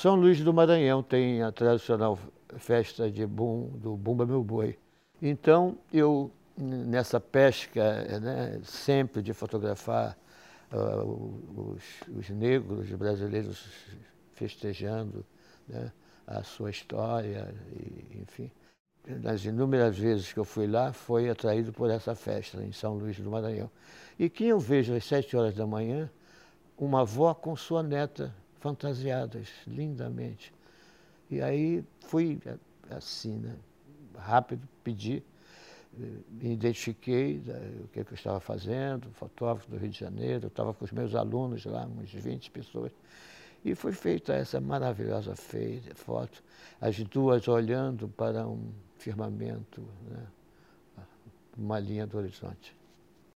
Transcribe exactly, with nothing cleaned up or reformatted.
São Luís do Maranhão tem a tradicional festa de bum, do Bumba Meu Boi. Então, eu, nessa pesca, né, sempre de fotografar uh, os, os negros brasileiros festejando, né, a sua história, e, enfim. Nas inúmeras vezes que eu fui lá, foi atraído por essa festa em São Luís do Maranhão. E que eu vejo às sete horas da manhã, uma avó com sua neta fantasiadas lindamente. E aí fui assim, né, rápido, pedi, me identifiquei o que, que eu estava fazendo, fotógrafo do Rio de Janeiro, eu estava com os meus alunos lá, umas vinte pessoas, e foi feita essa maravilhosa feita, foto, as duas olhando para um firmamento, né, uma linha do horizonte.